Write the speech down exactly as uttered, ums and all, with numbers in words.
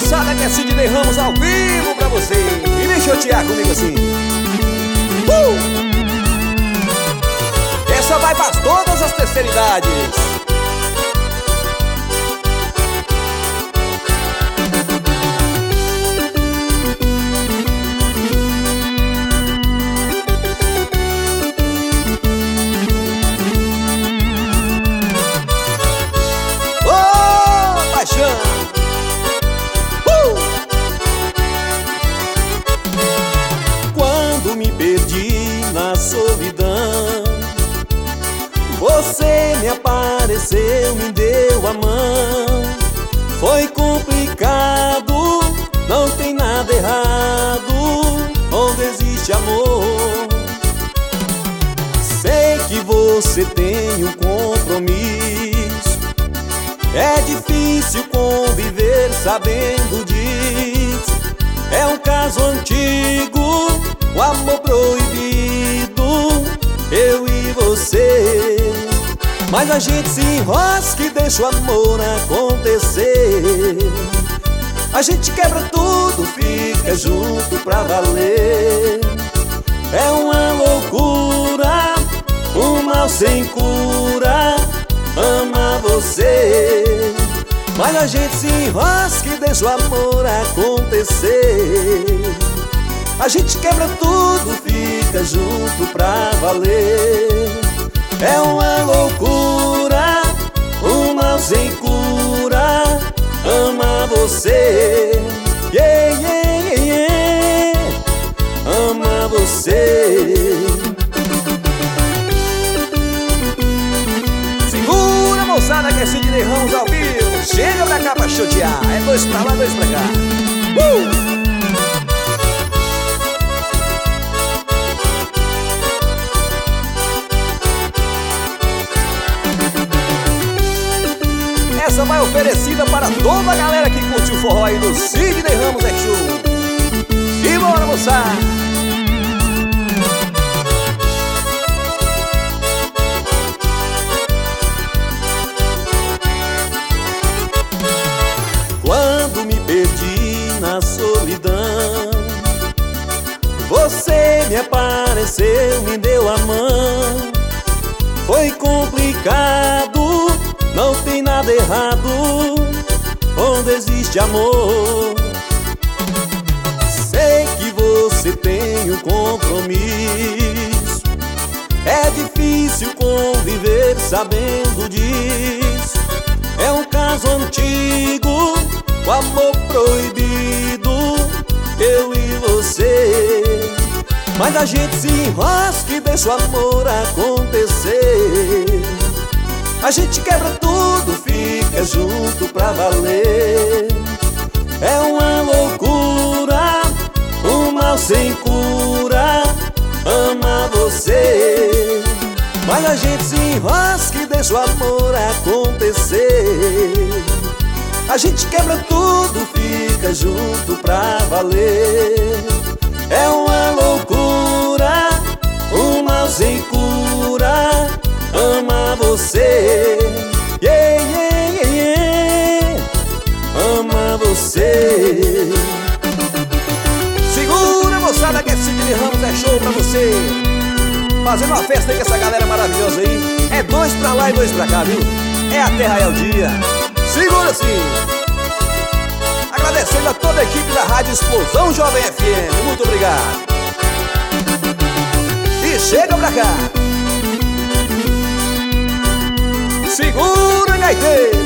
moçada, que é Sidney Ramos ao vivo pra você. E deixa eu tirar comigo assim. uh! Essa vai pra todas as terceiras idades. Quando me perdi na solidão, você me apareceu, me deu a mão. Foi complicado, não tem nada errado onde existe amor. Sei que você tem um compromisso, é difícil conviver sabendo disso. É um caso antigo, o amor proibido, eu e você. Mas a gente se enrosca e deixa o amor acontecer. A gente quebra tudo, fica junto pra valer. É uma loucura, um mal sem cura, ama você. Mas a gente se enrosca e deixa o amor acontecer. A gente quebra tudo, fica junto pra valer. É uma loucura, um mal sem cura, ama você. Yeah, yeah, yeah, ama você. Segura, moçada, que é Sidney Ramos ao vivo. Chega pra cá pra chutear. É dois pra lá, dois pra cá. uh! Essa vai oferecida para toda a galera que curte o forró aí do Sidney Ramos é Show. E bora, moçada! Quando me perdi na solidão, você me apareceu, me deu a mão. Foi complicado, não tem nada errado onde existe amor. Sei que você tem um compromisso, é difícil conviver sabendo disso. É um caso antigo, o amor proibido, eu e você. Mas a gente se enrosca e deixa o amor acontecer. A gente quebra tudo, fica junto pra valer. É uma loucura, um mal sem cura, ama você. Mas a gente se enrosca e deixa o amor acontecer. A gente quebra tudo, fica junto pra valer. É uma loucura, um mal sem cura, ama você. Yeah, yeah, yeah, ama você. Segura, moçada, que é Sidney Ramos é Show pra você. Fazendo uma festa aí com essa galera maravilhosa aí. É dois pra lá e dois pra cá, viu? É a terra, é o dia. Segura sim. Agradecendo a toda a equipe da Rádio Explosão Jovem F M. Muito obrigado. E chega pra cá. Segura, gaiteiro.